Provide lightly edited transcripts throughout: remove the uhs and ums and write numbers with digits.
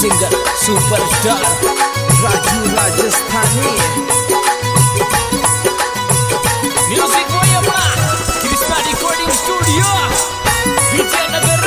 Singer superstar Raju Rajasthani. Music वोयमा Krishna recording studio Vijaynagar.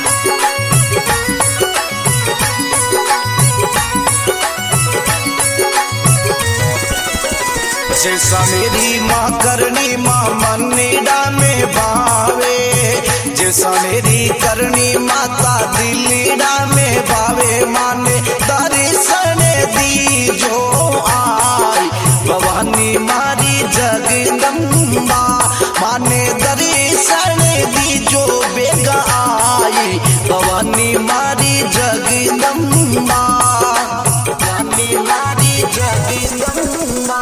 जैसा मेरी माँ करनी माँ मन्नीडा में बावे, जैसा मेरी करनी माता दिल्लीडा में बावे। माने दर्शन दी जो आई भवानी मारी जगदम्बा, माने दर्शन दी जो बेगा आई भवानी मारी जगदम्बा, भवानी मारी जगदम्बा।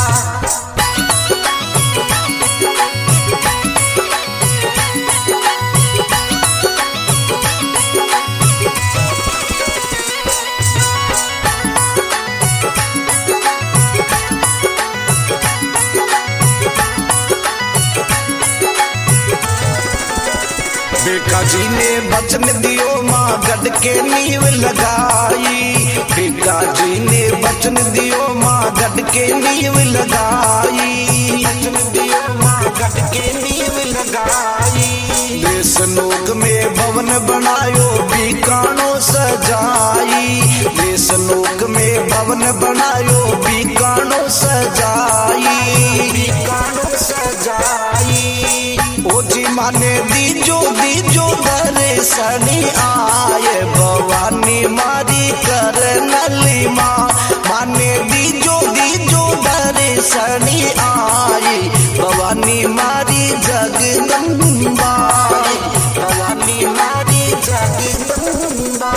बेका जी ने वचन दियो माँ गढ़ के नींव लगाई, बेका जी ने वचन दियो माँ गढ़ के नींव लगाई, वचन दियो माँ गढ़ के नींव लगाई। देश लोक में भवन बनायो बीकानो सजाई, देश लोक में भवन बनायो बीकानो सजाई, बीकानो सजाई। ओ जी माने दीजो दर्शनी आए भवानी मारी करनली माँ, माने दीजो दर्शनी आई भवानी मारी जगदम्बा, भवानी मारी जगदम्बा।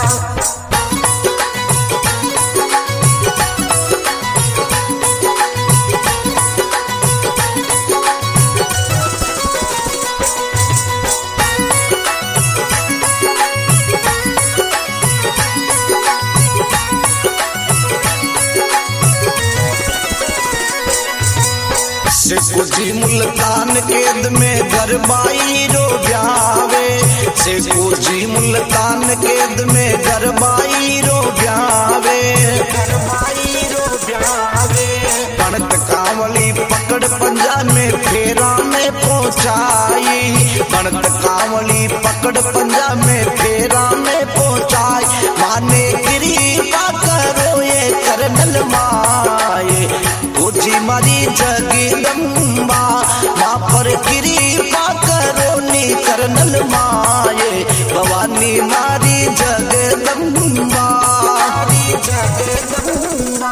शेखू जी मुल्तान केद में गरबाई रो ब्यावे, शेखू जी मुल्तान केद में गरबाई रो ब्यावे, गरबाई रो ब्यावे। बनत कांवली पकड़ पंजा में फेरा में पहुंचाई, बनत कांवली पकड़ पंजा में फेरा में पहुंचाई। माने कृपा करो ये करनल माए जी मारी जगदम्बा, माँ पर कृपा करो नी करनल माए भवानी मारी जगदम्बा, मारी जगदम्बा।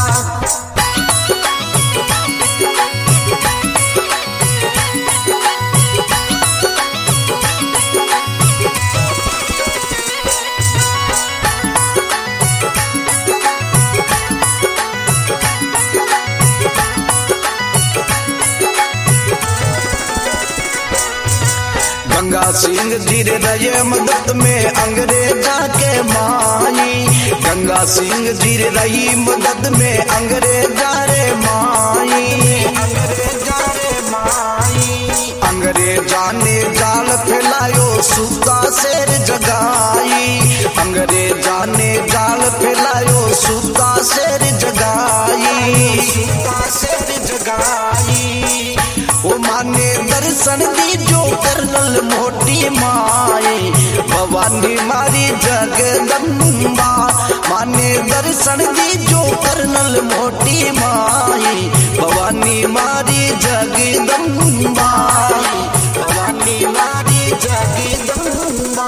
गंगा सिंह जी रहे मदद में अंग्रेजा के माई, गंगा सिंह जी रही मदद में अंग्रेजा रे माई, अंग्रेजा रे माई। अंग्रेजा ने जाल फैलायो सूता शेर जगाई, अंग्रेजा ने जाल फैलायो सूता शेर जगाई, सूता शेर जगाई। ओ माने दर्शन दी जो करनल मोटी माए भवानी मारी जगदम्बा, माने दर्शन दी जो करनल मोटी माए भवानी मारी जगदम्बा, भवानी मारी जगदम्बा।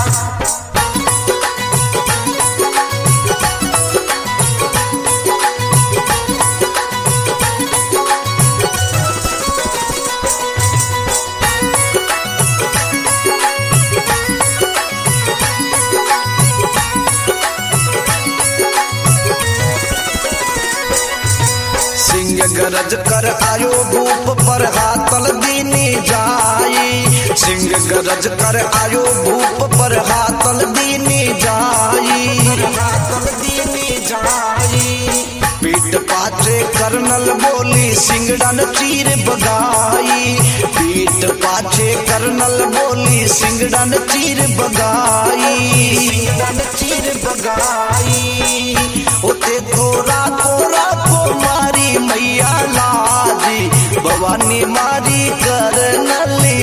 गरज कर आयो भूप पर हाथल दीनी जाई, सिंह गरज कर आयो भूप पर हाथल दीनी जाई, हाथल दीनी जाई। पीठ पाछे करनल बोली सिंगड़न चीर बगाई, पीठ पाछे करनल बोली सिंगड़न चीर बगाई, सिंगड़न चीर बगाई।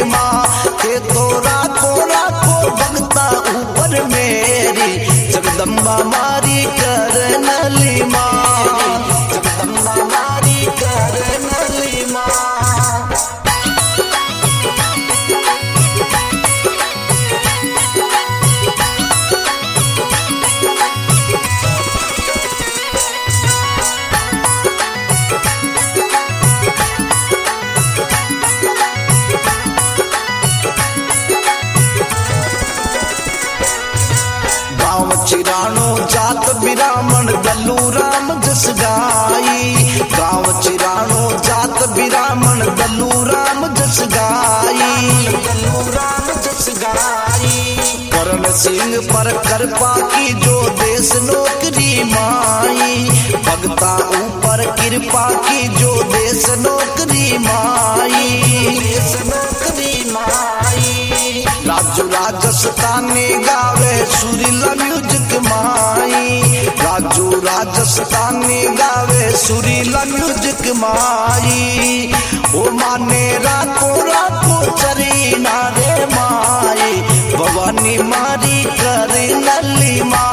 माँ के तो राखो भगता ऊपर मेरी जगदम्बा मारी कर नली माँ जगदम्बा मारी कर नली माँ चिराणो जात बिरामण दल्लू राम जस गाई गाँव चिराणो जात बिरामण दल्लू राम जस गाई दल्लू राम जस गाई करण सिंह पर कृपा की जो देश नौकरी माई भगता ऊपर कृपा की जो देश नौकरी माई देश नौकरी माई राजू राजस्थानी गावे सुरीला म्यूजिक माई राजू राजस्थानी गावे सुरीला म्यूजिक माई ओ माने राखो चरी नारे माई भवानी मारी कर नली माँ